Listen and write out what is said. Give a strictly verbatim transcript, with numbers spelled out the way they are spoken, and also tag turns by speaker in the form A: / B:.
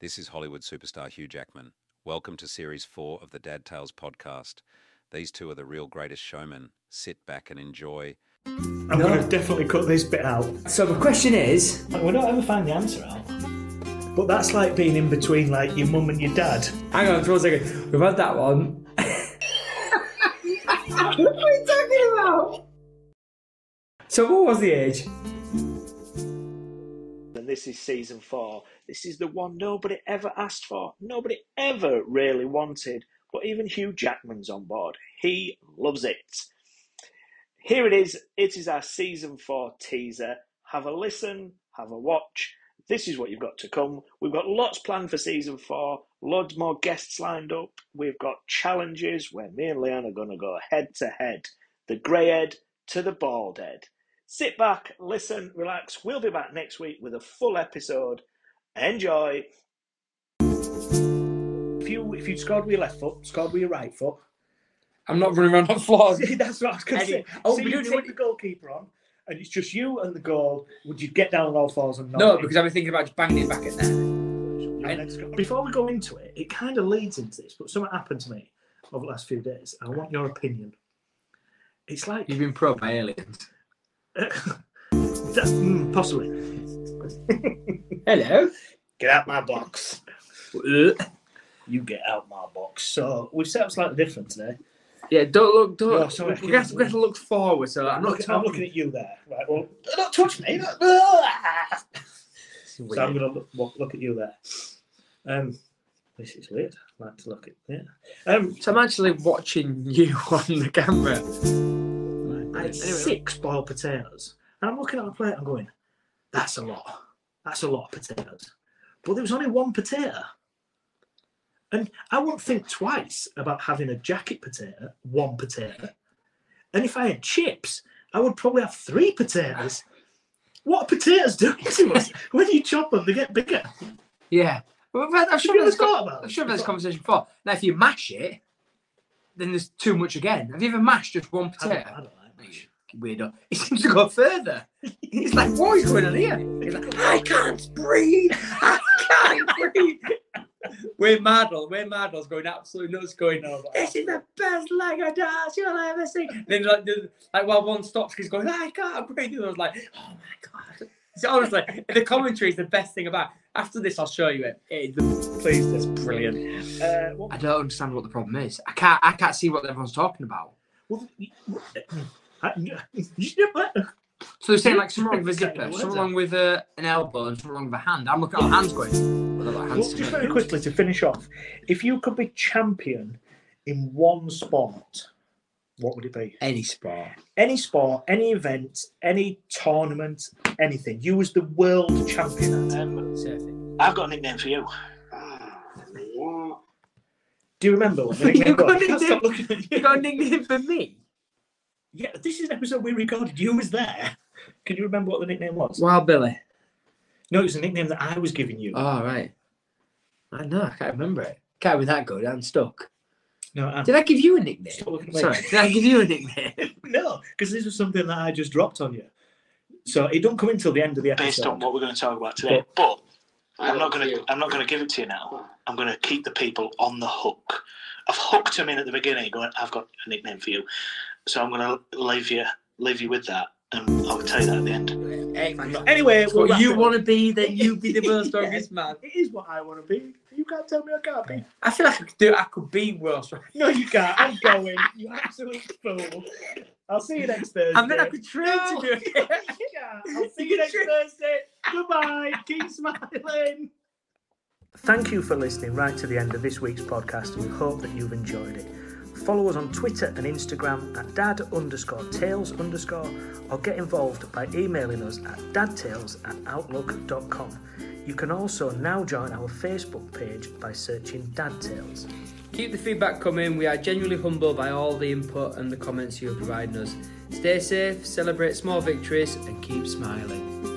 A: This is Hollywood superstar Hugh Jackman. Welcome to Series four of the Dad Tales podcast. These two are the real greatest showmen. Sit back and enjoy.
B: I'm no. going to definitely cut this bit out.
C: So the question is...
B: We don't ever find the answer out. But that's like being in between like your mum and your dad.
C: Hang on for a second. We've had that one. What are you talking about? So what was the age?
B: And this is season four. This is the one nobody ever asked for. Nobody ever really wanted. But even Hugh Jackman's on board. He loves it. Here it is. It is our season four teaser. Have a listen. Have a watch. This is what you've got to come. We've got lots planned for season four. Loads more guests lined up. We've got challenges where me and Leanne are going to go head to head. The grey head to the bald head. Sit back, listen, relax. We'll be back next week with a full episode. Enjoy. If you if you scored with your left foot, scored with your right foot.
C: I'm not running around on floors.
B: That's what I was going to say. Oh, so you take the goalkeeper on, and it's just you and the goal. Would you get down on all fours and not?
C: No, because I've been thinking about just banging it back at net.
B: Before we go into it, it kind of leads into this, but something happened to me over the last few days. I want your opinion. It's like
C: you've been probed by aliens.
B: that, mm, possibly.
C: Hello.
B: Get out my box. You get out my box. So we've set up slightly different today.
C: Yeah, don't look. Don't.
B: No, sorry,
C: we have to look forward. So I'm,
B: I'm,
C: not
B: looking,
C: talking.
B: I'm looking at you there. Right. Well, don't touch me. So I'm going to look, look, look at you there. Um, this is weird. I like to look at yeah. Um,
C: so I'm actually watching you on the camera.
B: I had anyway, six boiled potatoes, and I'm looking at the plate. I'm going, that's a lot. That's a lot of potatoes. But there was only one potato, and I wouldn't think twice about having a jacket potato, one potato. And if I had chips, I would probably have three potatoes. What are potatoes doing to us? When you chop them, they get bigger.
C: Yeah. Well, I've
B: shown this, con-
C: I've shown this conversation before. Now, if you mash it, then there's too much again. Have you ever mashed just one potato?
B: I don't, I don't like mash.
C: Weirdo. He seems to go further. He's like, what is going on here? He's like, I can't breathe. I can't breathe. We're Maddle. We're Maddle's going absolutely nuts going over. This is the best Lego dance you'll ever see. Then like, like while one stops, he's going, I can't breathe. The other's like, oh my God. So honestly, the commentary is the best thing about it. After this, I'll show you it. it the, please, that's brilliant. Uh, I don't understand what the problem is. I can't. I can't see what everyone's talking about. Well, so they're saying like something wrong with a zipper, something wrong with uh, an elbow, and something wrong with a hand. I'm looking at our hands going. Well, like hands
B: well, just very quickly to finish off, if you could be champion in one sport, what would it be?
C: Any sport.
B: Any sport, any event, any tournament, anything. You was the world champion at. Um, I've got a nickname for you. Do you remember what the nickname was?
C: You got a nickname for me?
B: Yeah, this is an episode we recorded. You was there. Can you remember what the nickname was?
C: Wild Billy.
B: No, it was a nickname that I was giving you.
C: Oh, right. I know, I can't remember it. Can't be that good. I'm stuck.
B: No, I'm...
C: Did I give you a nickname? Sorry, did I give you a nickname?
B: No, because this was something that I just dropped on you. So it don't come in till the end of the episode.
D: Based on what we're going to talk about today, but, but I'm not going to. I'm not going to give it to you now. I'm going to keep the people on the hook. I've hooked them in at the beginning, going, "I've got a nickname for you," so I'm going to leave you, leave you with that, and I'll tell you that at the end.
B: Anyway,
C: what we'll you want to be, then you be the world's strongest yeah, man.
B: It is what I want to be. You can't tell me I can't be.
C: I feel like I could do. I could be world's strongest.
B: No, you can't. I'm going. You absolute fool. I'll see you next Thursday.
C: And then I could train to do it.
B: I'll see you next Thursday. Goodbye. Keep smiling. Thank you for listening right to the end of this week's podcast, and we hope that you've enjoyed it. Follow us on Twitter and Instagram at dad underscore tales underscore, or get involved by emailing us at dadtales at outlook dot com. You can also now join our Facebook page by searching Dad Tales.
C: Keep the feedback coming. We are genuinely humbled by all the input and the comments you are providing us. Stay safe, celebrate small victories, and keep smiling.